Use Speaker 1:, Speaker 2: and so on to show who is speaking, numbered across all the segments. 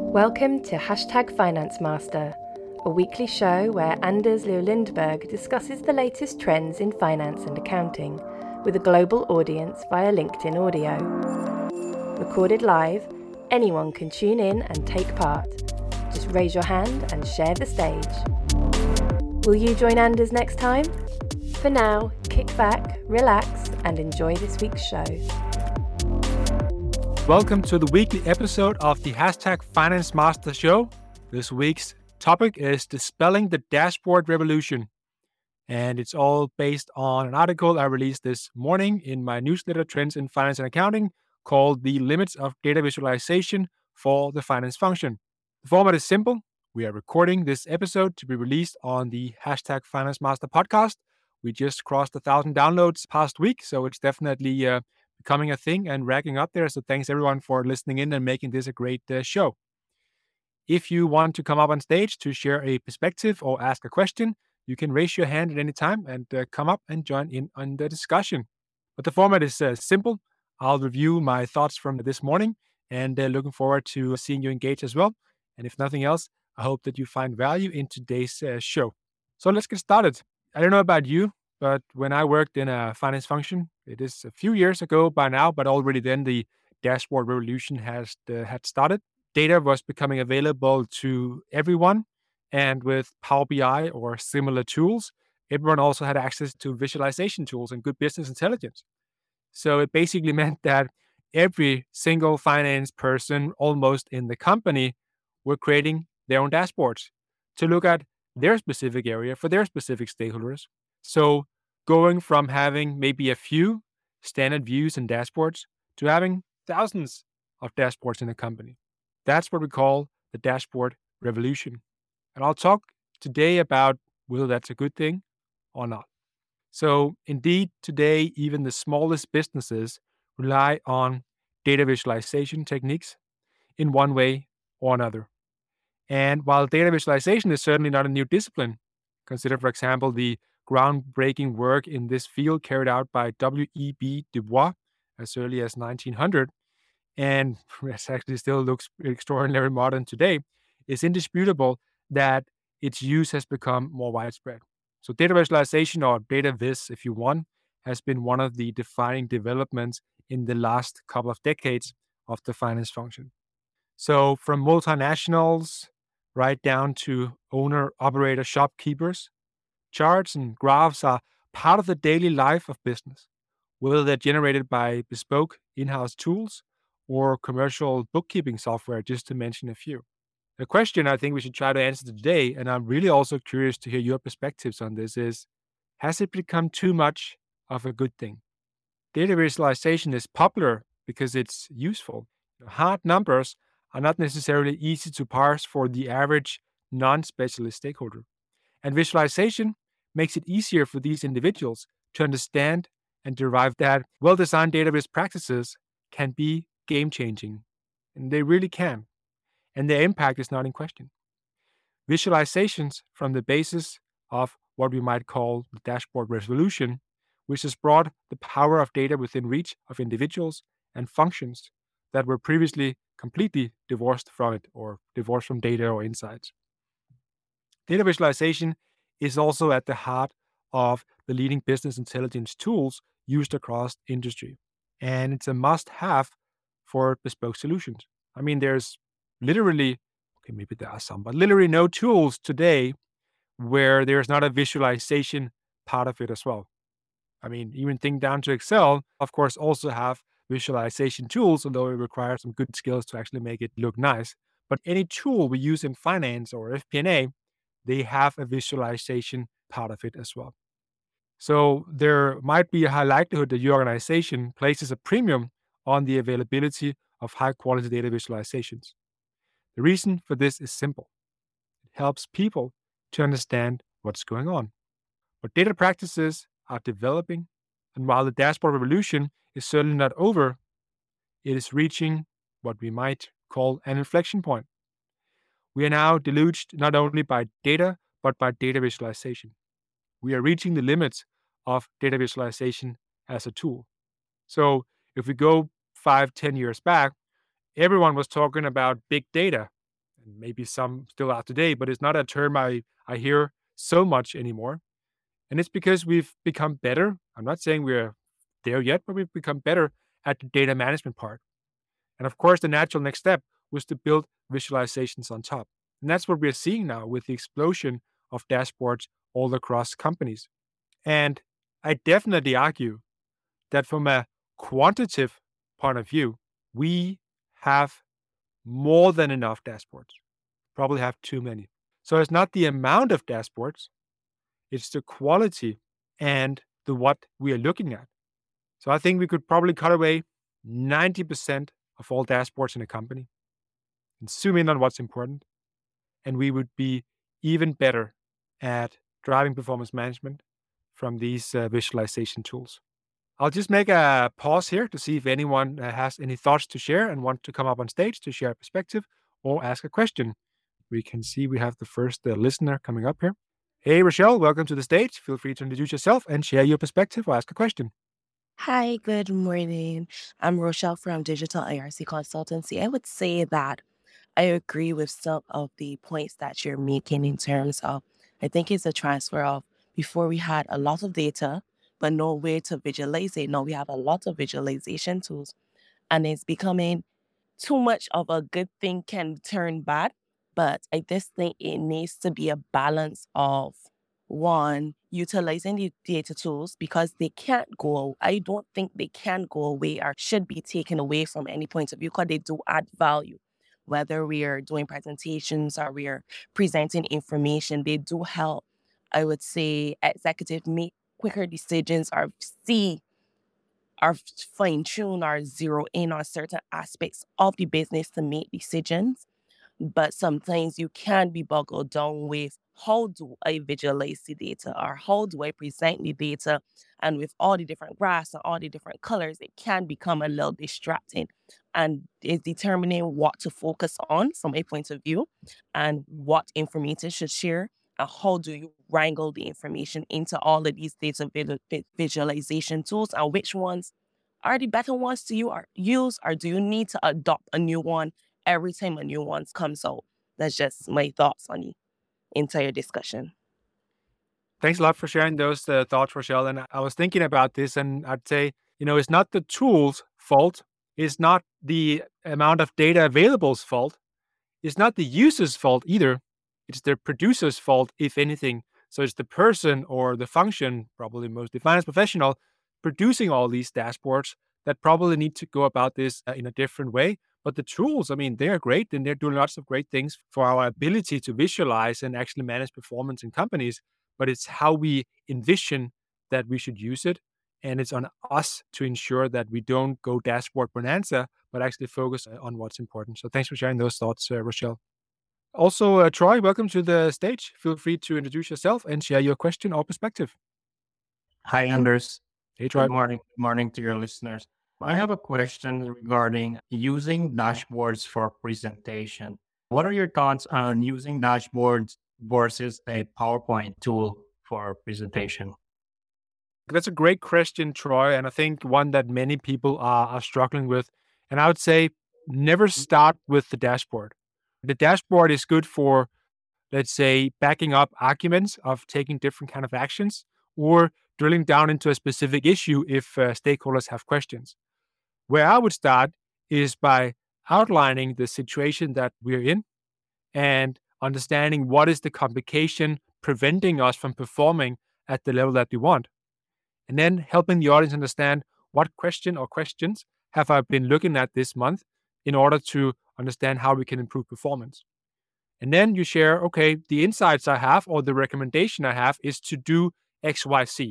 Speaker 1: Welcome to #Finance Master, a weekly show where Anders Leo Lindberg discusses the latest trends in finance and accounting with a global audience via LinkedIn audio. Recorded live, anyone can tune in and take part. Just raise your hand and share the stage. Will you join Anders next time? For now, kick back, relax, and enjoy this week's show.
Speaker 2: Welcome to the weekly episode of the #Finance Master show. This week's topic is dispelling the dashboard revolution. And it's all based on an article I released this morning in my newsletter, Trends in Finance and Accounting, called The Limits of Data Visualization for the Finance Function. The format is simple. We are recording this episode to be released on the #Finance Master podcast. We just crossed 1,000 downloads past week, so it's definitely becoming a thing and racking up there. So thanks everyone for listening in and making this a great show. If you want to come up on stage to share a perspective or ask a question, you can raise your hand at any time and come up and join in on the discussion. But the format is simple. I'll review my thoughts from this morning and looking forward to seeing you engage as well. And if nothing else, I hope that you find value in today's show. So let's get started. I don't know about you, but when I worked in a finance function, it is a few years ago by now, but already then the dashboard revolution had started. Data was becoming available to everyone, and with Power BI or similar tools, everyone also had access to visualization tools and good business intelligence. So it basically meant that every single finance person almost in the company were creating their own dashboards to look at their specific area for their specific stakeholders. So going from having maybe a few standard views and dashboards to having thousands of dashboards in a company. That's what we call the dashboard revolution. And I'll talk today about whether that's a good thing or not. So indeed, today, even the smallest businesses rely on data visualization techniques in one way or another. And while data visualization is certainly not a new discipline, consider, for example, the groundbreaking work in this field carried out by W.E.B. Du Bois as early as 1900, and it actually still looks extraordinarily modern today, it's indisputable that its use has become more widespread. So data visualization, or data viz if you want, has been one of the defining developments in the last couple of decades of the finance function. So from multinationals right down to owner-operator shopkeepers, charts and graphs are part of the daily life of business, whether they're generated by bespoke in-house tools or commercial bookkeeping software, just to mention a few. The question I think we should try to answer today, and I'm really also curious to hear your perspectives on this, is, has it become too much of a good thing? Data visualization is popular because it's useful. Hard numbers are not necessarily easy to parse for the average non-specialist stakeholder. And visualization makes it easier for these individuals to understand and derive that well-designed database practices can be game-changing. And they really can. And their impact is not in question. Visualizations from the basis of what we might call the dashboard revolution, which has brought the power of data within reach of individuals and functions that were previously completely divorced from it, or divorced from data or insights. Data visualization is also at the heart of the leading business intelligence tools used across industry. And it's a must-have for bespoke solutions. I mean, there's literally, okay, maybe there are some, but literally no tools today where there's not a visualization part of it as well. I mean, even think down to Excel, of course, also have visualization tools, although it requires some good skills to actually make it look nice. But any tool we use in finance or FP&A, they have a visualization part of it as well. So there might be a high likelihood that your organization places a premium on the availability of high-quality data visualizations. The reason for this is simple. It helps people to understand what's going on. But data practices are developing, and while the dashboard revolution is certainly not over, it is reaching what we might call an inflection point. We are now deluged not only by data, but by data visualization. We are reaching the limits of data visualization as a tool. So if we go 5-10 years back, everyone was talking about big data. maybe some still are today, but it's not a term I hear so much anymore. And it's because we've become better. I'm not saying we're there yet, but we've become better at the data management part. And of course, the natural next step was to build visualizations on top. And that's what we're seeing now with the explosion of dashboards all across companies. And I definitely argue that from a quantitative point of view, we have more than enough dashboards, probably have too many. So it's not the amount of dashboards, it's the quality and the what we are looking at. So I think we could probably cut away 90% of all dashboards in a company and zoom in on what's important. And we would be even better at driving performance management from these visualization tools. I'll just make a pause here to see if anyone has any thoughts to share and want to come up on stage to share a perspective or ask a question. We can see we have the first listener coming up here. Hey, Rochelle, welcome to the stage. Feel free to introduce yourself and share your perspective or ask a question.
Speaker 3: Hi, good morning. I'm Rochelle from Digital IRC Consultancy. I would say that I agree with some of the points that you're making in terms of, I think it's a transfer of before we had a lot of data, but no way to visualize it. Now we have a lot of visualization tools, and it's becoming too much of a good thing can turn bad. But I just think it needs to be a balance of one, utilizing the data tools because they can't go, I don't think they can go away or should be taken away from any point of view because they do add value. Whether we are doing presentations or we are presenting information, they do help, I would say, executives make quicker decisions or see or fine tune or zero in on certain aspects of the business to make decisions. But sometimes you can be boggled down with how do I visualize the data or how do I present the data? And with all the different graphs and all the different colors, it can become a little distracting. And it's determining what to focus on from a point of view and what information should share. And how do you wrangle the information into all of these data visualization tools and which ones are the better ones to use, or do you need to adopt a new one every time a new one comes out? That's just my thoughts on the entire discussion.
Speaker 2: Thanks a lot for sharing those thoughts, Rochelle. And I was thinking about this, and I'd say, it's not the tool's fault. It's not the amount of data available's fault. It's not the user's fault either. It's the producer's fault, if anything. So it's the person or the function, probably mostly finance professional, producing all these dashboards that probably need to go about this in a different way. But the tools, I mean, they're great and they're doing lots of great things for our ability to visualize and actually manage performance in companies. But it's how we envision that we should use it. And it's on us to ensure that we don't go dashboard bonanza, but actually focus on what's important. So thanks for sharing those thoughts, Rochelle. Also, Troy, welcome to the stage. Feel free to introduce yourself and share your question or perspective.
Speaker 4: Hi, Anders.
Speaker 2: Hey, Troy.
Speaker 4: Good morning. Good morning to your listeners. I have a question regarding using dashboards for presentation. What are your thoughts on using dashboards versus a PowerPoint tool for presentation?
Speaker 2: That's a great question, Troy, and I think one that many people are struggling with. And I would say never start with the dashboard. The dashboard is good for, let's say, backing up arguments of taking different kind of actions or drilling down into a specific issue if stakeholders have questions. Where I would start is by outlining the situation that we're in and understanding what is the complication preventing us from performing at the level that we want. And then helping the audience understand what question or questions have I been looking at this month in order to understand how we can improve performance. And then you share, okay, the insights I have or the recommendation I have is to do XYZ.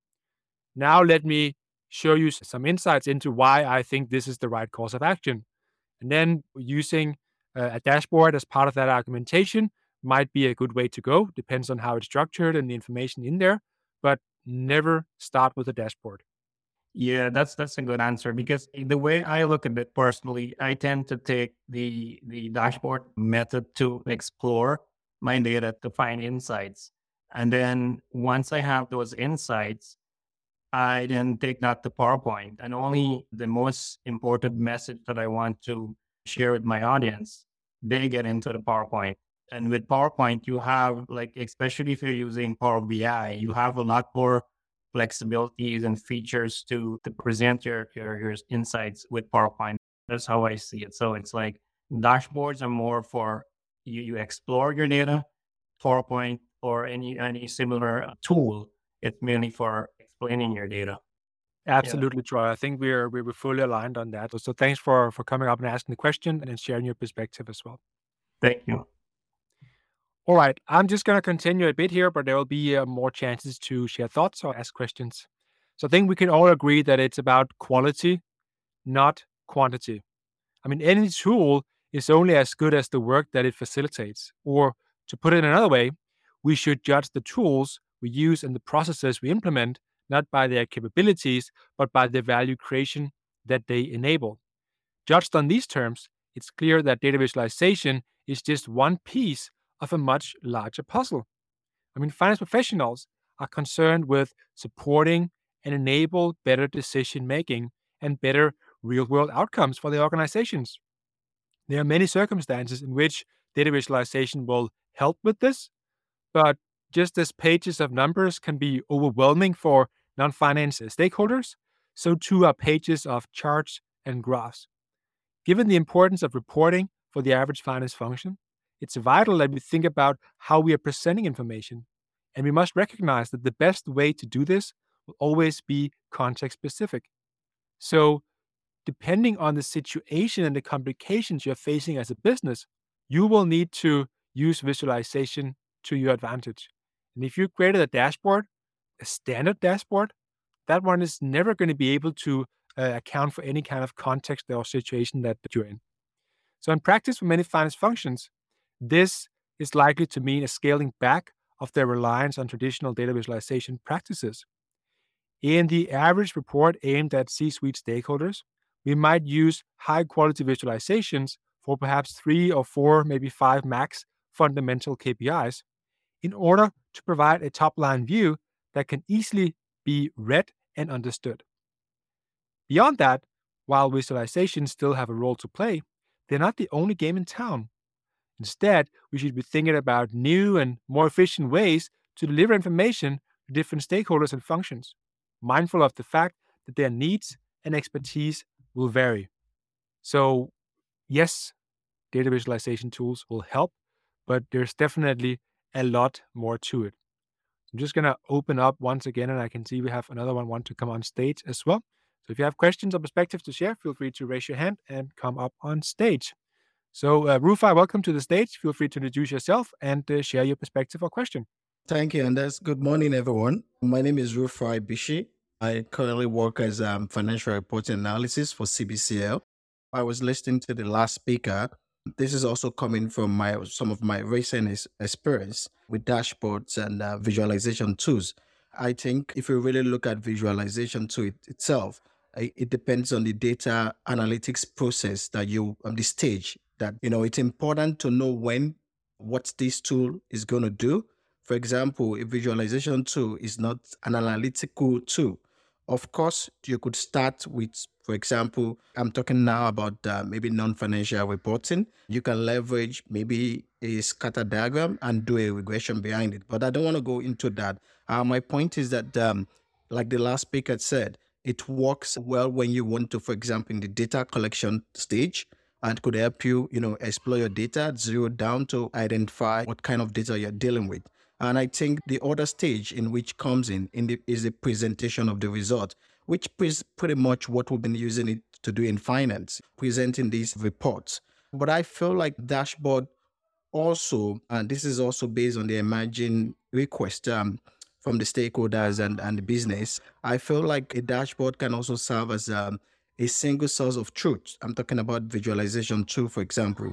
Speaker 2: Now let me show you some insights into why I think this is the right course of action. And then using a dashboard as part of that argumentation might be a good way to go. Depends on how it's structured and the information in there, but never start with a dashboard.
Speaker 4: Yeah, that's a good answer because the way I look at it personally, I tend to take the dashboard method to explore my data to find insights. And then once I have those insights, I then take that to PowerPoint and only the most important message that I want to share with my audience. they get into the PowerPoint. And with PowerPoint, you have like, especially if you're using Power BI, you have a lot more flexibilities and features to present your insights with PowerPoint. That's how I see it. So it's like dashboards are more for you explore your data. PowerPoint or any similar tool, it's mainly for explaining your data. Yeah.
Speaker 2: Absolutely, Troy. I think we're fully aligned on that. So thanks for coming up and asking the question and then sharing your perspective as well.
Speaker 4: Thank you.
Speaker 2: All right, I'm just going to continue a bit here, but there will be more chances to share thoughts or ask questions. So I think we can all agree that it's about quality, not quantity. I mean, any tool is only as good as the work that it facilitates. Or to put it another way, we should judge the tools we use and the processes we implement not by their capabilities, but by the value creation that they enable. Judged on these terms, it's clear that data visualization is just one piece of a much larger puzzle. I mean, finance professionals are concerned with supporting and enable better decision making and better real world outcomes for their organizations. There are many circumstances in which data visualization will help with this, but just as pages of numbers can be overwhelming for non finance stakeholders, so too are pages of charts and graphs. Given the importance of reporting for the average finance function, it's vital that we think about how we are presenting information. And we must recognize that the best way to do this will always be context specific. So, depending on the situation and the complications you're facing as a business, you will need to use visualization to your advantage. And if you created a dashboard, a standard dashboard, that one is never going to be able to account for any kind of context or situation that you're in. So, in practice, for many finance functions, this is likely to mean a scaling back of their reliance on traditional data visualization practices. In the average report aimed at C suite stakeholders, we might use high quality visualizations for perhaps 3 or 4, maybe 5 max fundamental KPIs in order to provide a top line view that can easily be read and understood. Beyond that, while visualizations still have a role to play, they're not the only game in town. Instead, we should be thinking about new and more efficient ways to deliver information to different stakeholders and functions, mindful of the fact that their needs and expertise will vary. So, yes, data visualization tools will help, but there's definitely a lot more to it. I'm just going to open up once again, and I can see we have another one want to come on stage as well. So if you have questions or perspectives to share, feel free to raise your hand and come up on stage. So, Rufai, welcome to the stage. Feel free to introduce yourself and share your perspective or question.
Speaker 5: Thank you, Anders. Good morning, everyone. My name is Rufai Bishi. I currently work as financial reporting analysis for CBCL. I was listening to the last speaker. This is also coming from some of my recent experience with dashboards and visualization tools. I think if you really look at visualization to itself, it depends on the data analytics process that you on the stage that it's important to know what this tool is going to do. For example, a visualization tool is not an analytical tool. Of course, you could start with, for example, I'm talking now about maybe non-financial reporting. You can leverage maybe a scatter diagram and do a regression behind it. But I don't want to go into that. My point is that, like the last speaker said, it works well when you want to, for example, in the data collection stage, and could help you, explore your data, zero down to identify what kind of data you're dealing with. And I think the other stage in which comes is the presentation of the result, which is pretty much what we've been using it to do in finance, presenting these reports. But I feel like dashboard also, and this is also based on the emerging request from the stakeholders and the business, I feel like a dashboard can also serve as a single source of truth. I'm talking about visualization tool, for example.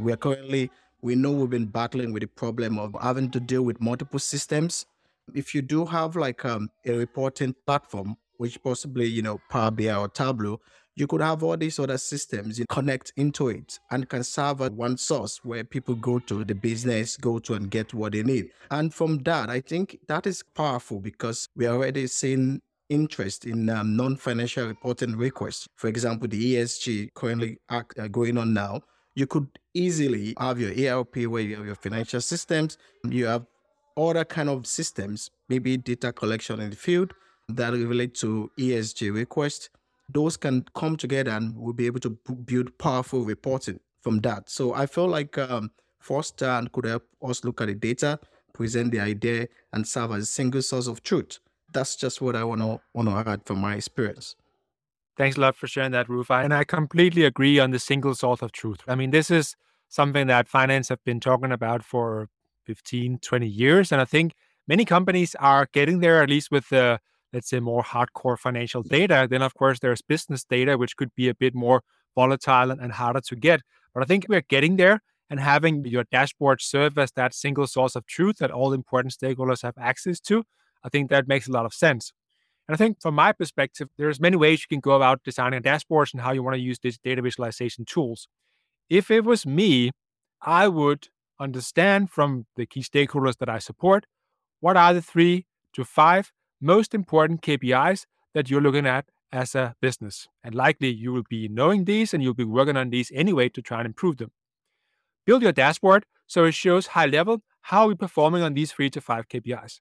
Speaker 5: We know we've been battling with the problem of having to deal with multiple systems. If you do have like a reporting platform, which possibly, Power BI or Tableau, you could have all these other systems connect into it and can serve as one source where people go to, the business go to and get what they need. And from that, I think that is powerful because we are already seeing interest in non-financial reporting requests. For example, the ESG currently going on now. You could easily have your ERP where you have your financial systems, you have other kind of systems, maybe data collection in the field that relate to ESG requests. Those can come together and we'll be able to build powerful reporting from that. So I feel like Foster could help us look at the data, present the idea, and serve as a single source of truth. That's just what I want to add from my experience.
Speaker 2: Thanks a lot for sharing that, Rufai. And I completely agree on the single source of truth. I mean, this is something that finance have been talking about for 15, 20 years. And I think many companies are getting there, at least with the, let's say, more hardcore financial data. Then, of course, there's business data, which could be a bit more volatile and harder to get. But I think we're getting there, and having your dashboard serve as that single source of truth that all important stakeholders have access to, I think that makes a lot of sense. And I think from my perspective, there's many ways you can go about designing dashboards and how you want to use these data visualization tools. If it was me, I would understand from the key stakeholders that I support, what are the 3 to 5 most important KPIs that you're looking at as a business. And likely you will be knowing these and you'll be working on these anyway to try and improve them. Build your dashboard so it shows high level how we're performing on these 3 to 5 KPIs.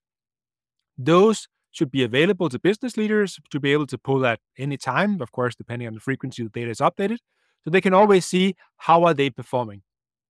Speaker 2: Those should be available to business leaders to be able to pull at any time, of course, depending on the frequency the data is updated, so they can always see how are they performing.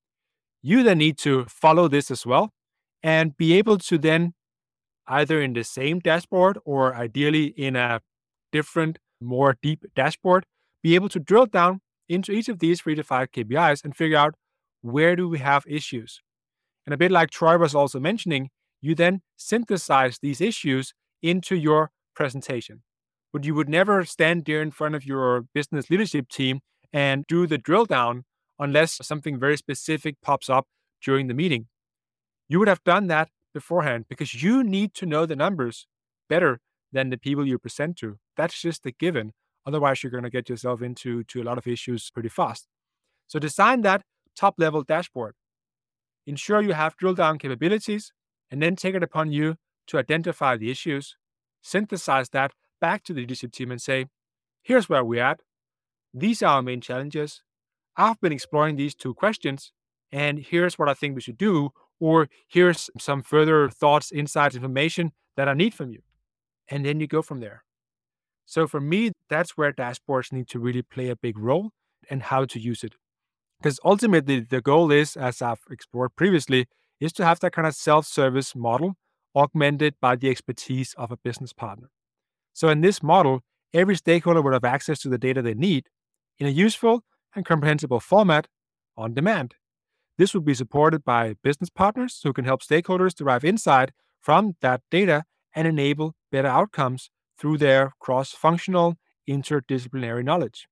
Speaker 2: You then need to follow this as well and be able to then, either in the same dashboard or ideally in a different, more deep dashboard, be able to drill down into each of these 3 to 5 KPIs and figure out where do we have issues. And a bit like Troy was also mentioning, you then synthesize these issues into your presentation. But you would never stand there in front of your business leadership team and do the drill down unless something very specific pops up during the meeting. You would have done that beforehand because you need to know the numbers better than the people you present to. That's just a given. Otherwise, you're going to get yourself into a lot of issues pretty fast. So design that top-level dashboard. Ensure you have drill-down capabilities, and then take it upon you to identify the issues, synthesize that back to the leadership team and say, here's where we're at. These are our main challenges. I've been exploring these 2 questions, and here's what I think we should do, or here's some further thoughts, insights, information that I need from you. And then you go from there. So for me, that's where dashboards need to really play a big role and how to use it. Because ultimately, the goal is, as I've explored previously, is to have that kind of self-service model augmented by the expertise of a business partner. So in this model, every stakeholder would have access to the data they need in a useful and comprehensible format on demand. This would be supported by business partners who can help stakeholders derive insight from that data and enable better outcomes through their cross-functional, interdisciplinary knowledge.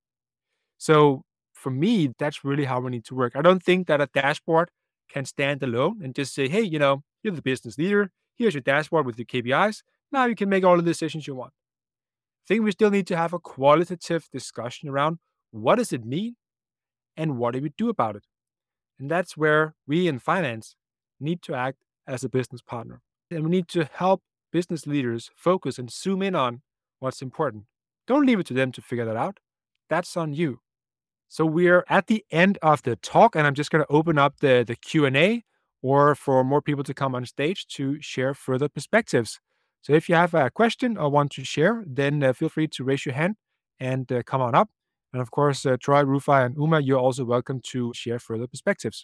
Speaker 2: So for me, that's really how we need to work. I don't think that a dashboard can stand alone and just say, hey, you're the business leader. Here's your dashboard with your KPIs. Now you can make all the decisions you want. I think we still need to have a qualitative discussion around what does it mean and what do we do about it? And that's where we in finance need to act as a business partner. And we need to help business leaders focus and zoom in on what's important. Don't leave it to them to figure that out. That's on you. So we're at the end of the talk, and I'm just going to open up the Q&A or for more people to come on stage to share further perspectives. So if you have a question or want to share, then feel free to raise your hand and come on up. And of course, Troy, Rufai, and Uma, you're also welcome to share further perspectives.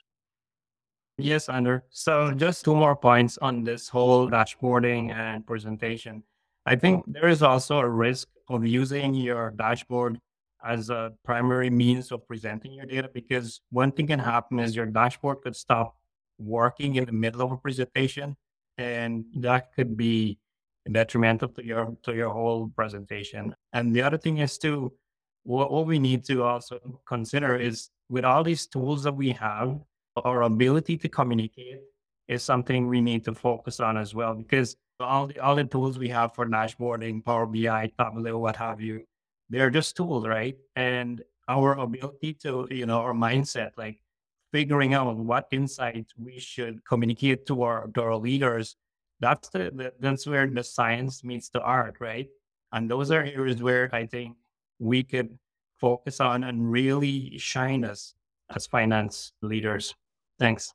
Speaker 4: Yes, Ander. So just 2 more points on this whole dashboarding and presentation. I think there is also a risk of using your dashboard as a primary means of presenting your data, because one thing can happen is your dashboard could stop working in the middle of a presentation, and that could be detrimental to your whole presentation. And the other thing is too, what we need to also consider is, with all these tools that we have, our ability to communicate is something we need to focus on as well, because all the tools we have for dashboarding, Power BI, Tableau, what have you, they're just tools, right? And our ability to, our mindset, like figuring out what insights we should communicate to our leaders, that's where the science meets the art, right? And those are areas where I think we could focus on and really shine us as finance leaders. Thanks.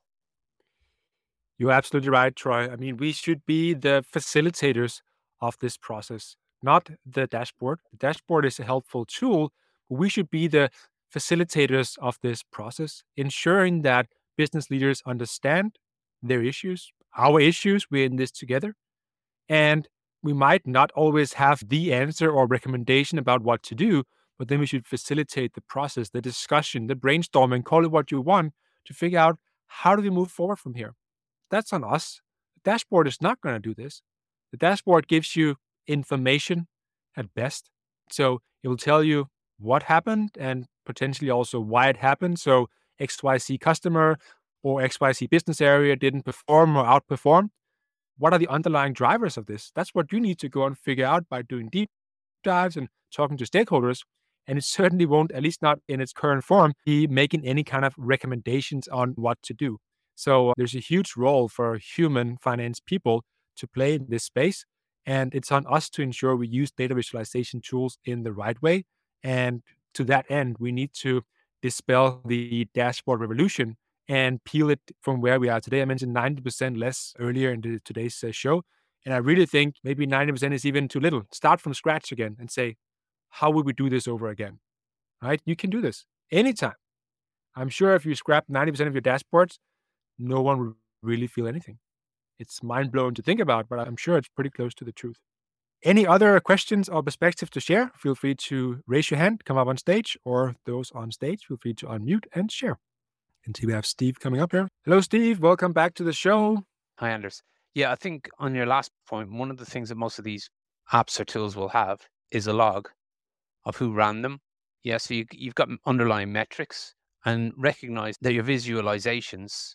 Speaker 2: You're absolutely right, Troy. I mean, we should be the facilitators of this process, not the dashboard. The dashboard is a helpful tool, but we should be the facilitators of this process, ensuring that business leaders understand their issues, our issues. We're in this together. And we might not always have the answer or recommendation about what to do, but then we should facilitate the process, the discussion, the brainstorming, call it what you want, to figure out how do we move forward from here. That's on us. The dashboard is not going to do this. The dashboard gives you information at best. So it will tell you what happened and potentially also why it happened. So XYZ customer or XYZ business area didn't perform or outperform. What are the underlying drivers of this? That's what you need to go and figure out by doing deep dives and talking to stakeholders. And it certainly won't, at least not in its current form, be making any kind of recommendations on what to do. So there's a huge role for human finance people to play in this space. And it's on us to ensure we use data visualization tools in the right way. And to that end, we need to dispel the dashboard revolution and peel it from where we are today. I mentioned 90% less earlier in today's show. And I really think maybe 90% is even too little. Start from scratch again and say, how would we do this over again? Right? You can do this anytime. I'm sure if you scrap 90% of your dashboards, no one will really feel anything. It's mind-blowing to think about, but I'm sure it's pretty close to the truth. Any other questions or perspective to share? Feel free to raise your hand, come up on stage, or those on stage, feel free to unmute and share. And see, we have Steve coming up here. Hello, Steve. Welcome back to the show.
Speaker 6: Hi, Anders. Yeah, I think on your last point, one of the things that most of these apps or tools will have is a log of who ran them. Yeah, so you've got underlying metrics, and recognize that your visualizations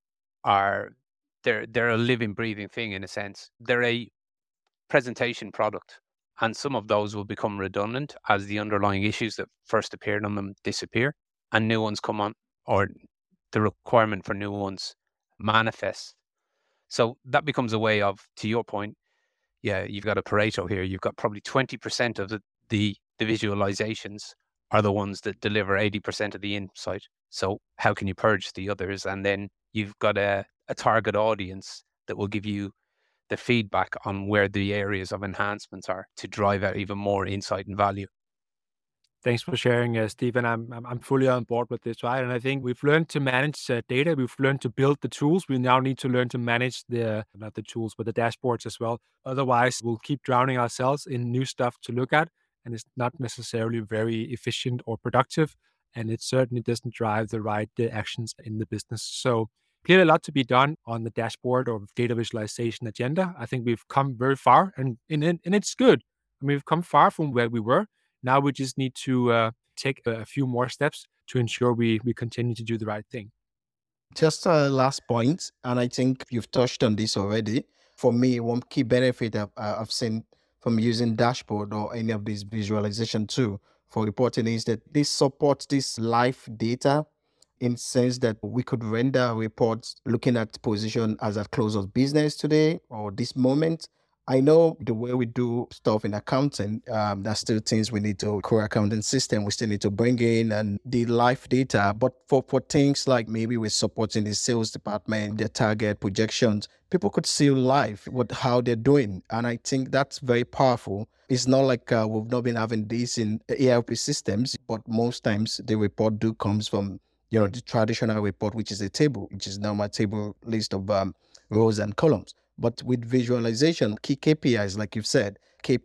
Speaker 6: they're a living, breathing thing in a sense. They're a presentation product, and some of those will become redundant as the underlying issues that first appeared on them disappear and new ones come on, or the requirement for new ones manifests. So that becomes a way of, to your point, yeah, you've got a Pareto here. You've got probably 20% of the visualizations are the ones that deliver 80% of the insight. So how can you purge the others? And then you've got a target audience that will give you the feedback on where the areas of enhancements are to drive out even more insight and value.
Speaker 2: Thanks for sharing, Stephen. I'm fully on board with this, right? And I think we've learned to manage data. We've learned to build the tools. We now need to learn to manage not the tools, but the dashboards as well. Otherwise, we'll keep drowning ourselves in new stuff to look at, and it's not necessarily very efficient or productive. And it certainly doesn't drive the right actions in the business. So clearly a lot to be done on the dashboard or data visualization agenda. I think we've come very far, and it's good. I mean, we've come far from where we were. Now we just need to take a few more steps to ensure we continue to do the right thing.
Speaker 5: Just a last point, and I think you've touched on this already. For me, one key benefit I've seen from using dashboard or any of these visualization tool for reporting is that this supports this live data in sense that we could render reports looking at position as at close of business today or this moment. I know the way we do stuff in accounting, there's still things we need to core accounting system we still need to bring in and the live data. But for things like maybe we're supporting the sales department, their target projections, people could see live how they're doing. And I think that's very powerful. It's not like we've not been having this in ERP systems, but most times the report comes from the traditional report, which is a table, which is now my table list of rows and columns. But with visualization, key KPIs, like you've said,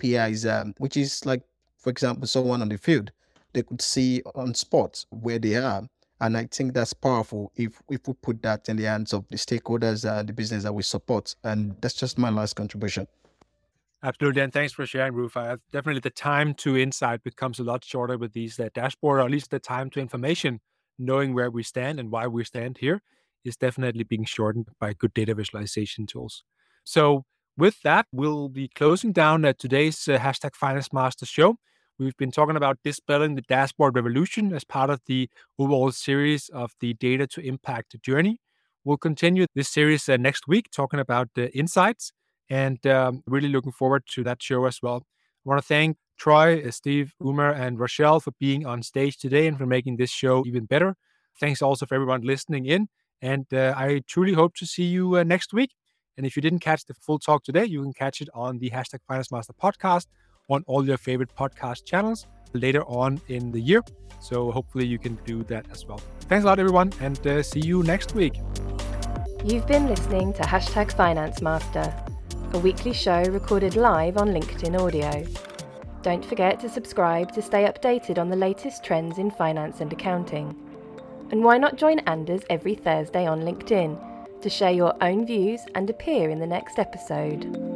Speaker 5: KPIs, which is like, for example, someone on the field, they could see on spot where they are. And I think that's powerful if we put that in the hands of the stakeholders, the business that we support. And that's just my last contribution.
Speaker 2: Absolutely. And thanks for sharing, Rufai. Definitely the time to insight becomes a lot shorter with these dashboard, or at least the time to information, knowing where we stand and why we stand here is definitely being shortened by good data visualization tools. So with that, we'll be closing down today's Hashtag Finance Master show. We've been talking about dispelling the dashboard revolution as part of the overall series of the Data to Impact journey. We'll continue this series next week, talking about the insights, and really looking forward to that show as well. I want to thank Troy, Steve, Umer, and Rochelle for being on stage today and for making this show even better. Thanks also for everyone listening in. And I truly hope to see you next week. And if you didn't catch the full talk today, you can catch it on the #Finance Master podcast on all your favorite podcast channels later on in the year. So hopefully you can do that as well. Thanks a lot, everyone, and see you next week.
Speaker 1: You've been listening to #Finance Master, a weekly show recorded live on LinkedIn Audio. Don't forget to subscribe to stay updated on the latest trends in finance and accounting. And why not join Anders every Thursday on LinkedIn to share your own views and appear in the next episode?